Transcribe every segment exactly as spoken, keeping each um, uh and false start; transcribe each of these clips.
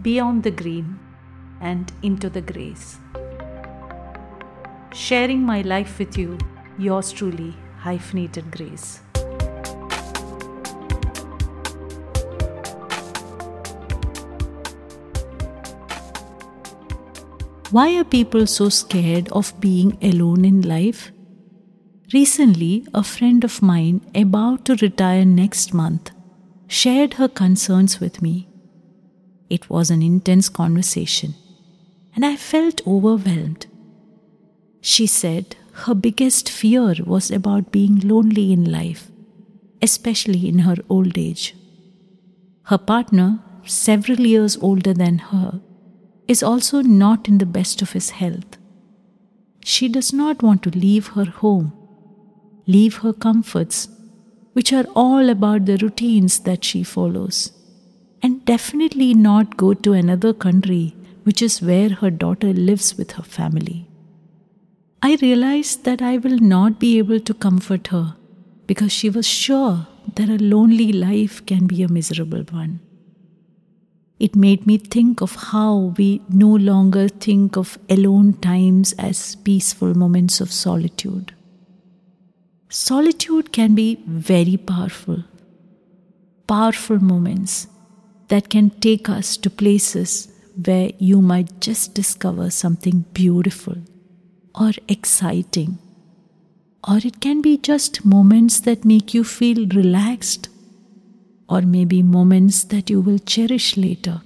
beyond the green and into the grays. Sharing my life with you, yours truly, Hyphenated Grace. Why are people so scared of being alone in life? Recently, a friend of mine, about to retire next month, shared her concerns with me. It was an intense conversation, and I felt overwhelmed. She said her biggest fear was about being lonely in life, especially in her old age. Her partner, several years older than her, is also not in the best of his health. She does not want to leave her home, leave her comforts, which are all about the routines that she follows, and definitely not go to another country, which is where her daughter lives with her family. I realized that I will not be able to comfort her because she was sure that a lonely life can be a miserable one. It made me think of how we no longer think of alone times as peaceful moments of solitude. Solitude can be very powerful. Powerful moments that can take us to places where you might just discover something beautiful or exciting. Or it can be just moments that make you feel relaxed, or maybe moments that you will cherish later.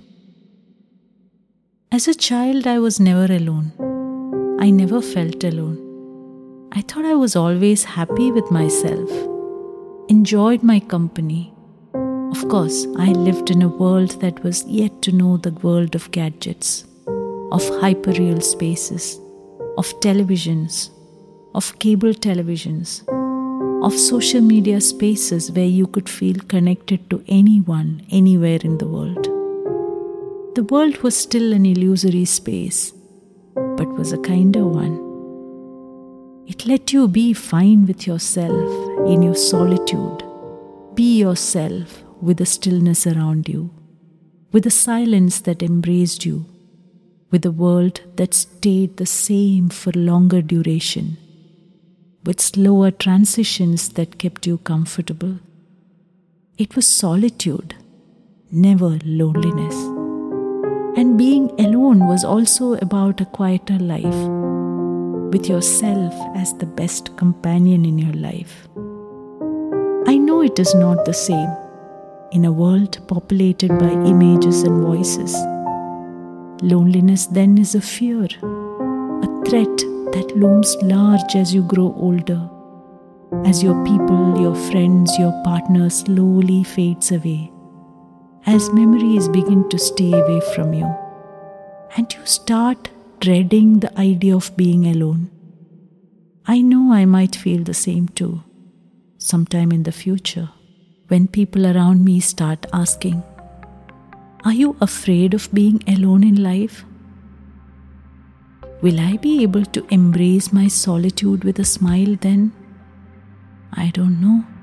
As a child, I was never alone. I never felt alone. I thought I was always happy with myself, enjoyed my company. Of course, I lived in a world that was yet to know the world of gadgets, of hyperreal spaces, of televisions, of cable televisions, of social media spaces where you could feel connected to anyone, anywhere in the world. The world was still an illusory space, but was a kinder one. It let you be fine with yourself in your solitude. Be yourself with the stillness around you, with the silence that embraced you, with a world that stayed the same for longer duration, with slower transitions that kept you comfortable. It was solitude, never loneliness. And being alone was also about a quieter life, with yourself as the best companion in your life. I know it is not the same in a world populated by images and voices. Loneliness then is a fear, a threat that looms large as you grow older, as your people, your friends, your partner slowly fades away, as memories begin to stay away from you, and you start dreading the idea of being alone. I know I might feel the same too, sometime in the future, when people around me start asking, "Are you afraid of being alone in life?" Will I be able to embrace my solitude with a smile then? I don't know.